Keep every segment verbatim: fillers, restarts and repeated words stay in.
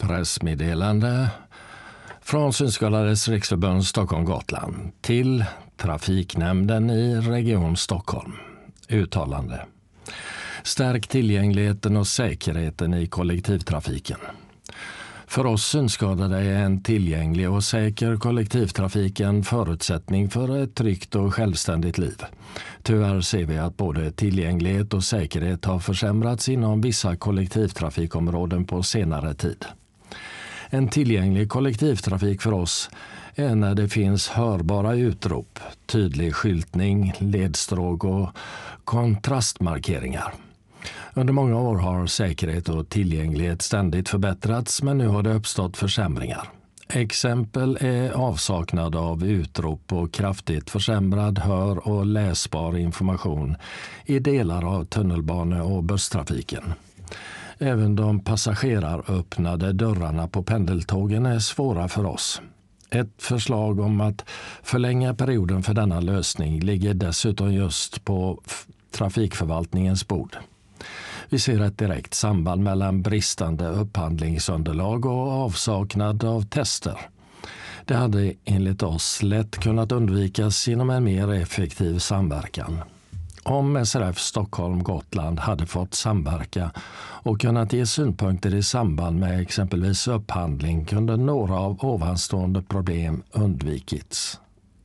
Pressmeddelande från Synskadades riksförbund Stockholm-Gotland till Trafiknämnden i Region Stockholm. Uttalande. Stärk tillgängligheten och säkerheten i kollektivtrafiken. För oss synskadade är en tillgänglig och säker kollektivtrafik en förutsättning för ett tryggt och självständigt liv. Tyvärr ser vi att både tillgänglighet och säkerhet har försämrats inom vissa kollektivtrafikområden på senare tid. En tillgänglig kollektivtrafik för oss är när det finns hörbara utrop, tydlig skyltning, ledstråk och kontrastmarkeringar. Under många år har säkerhet och tillgänglighet ständigt förbättrats, men nu har det uppstått försämringar. Exempel är avsaknad av utrop och kraftigt försämrad hör- och läsbar information i delar av tunnelbane- och busstrafiken. Även de passageraröppnade dörrarna på pendeltågen är svåra för oss. Ett förslag om att förlänga perioden för denna lösning ligger dessutom just på trafikförvaltningens bord. Vi ser ett direkt samband mellan bristande upphandlingsunderlag och avsaknad av tester. Det hade enligt oss lätt kunnat undvikas genom en mer effektiv samverkan. Om S R F Stockholm-Gotland hade fått samverka och kunnat ge synpunkter i samband med exempelvis upphandling kunde några av ovanstående problem undvikits.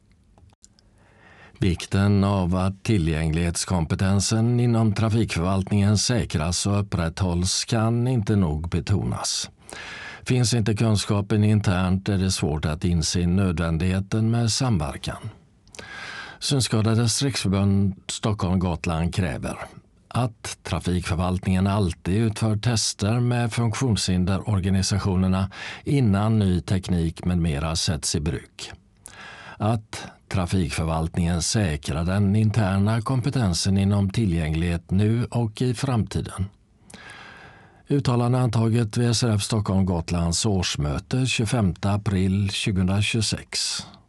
Vikten av att tillgänglighetskompetensen inom trafikförvaltningen säkras och upprätthålls kan inte nog betonas. Finns inte kunskapen internt är det svårt att inse nödvändigheten med samverkan. Synskadades riksförbund Stockholm-Gotland kräver att trafikförvaltningen alltid utför tester med funktionshinderorganisationerna innan ny teknik med mera sätts i bruk. Att trafikförvaltningen säkrar den interna kompetensen inom tillgänglighet nu och i framtiden. Uttalande antaget vid S R F Stockholm-Gotlands årsmöte tjugofemte april tjugohundratjugosex.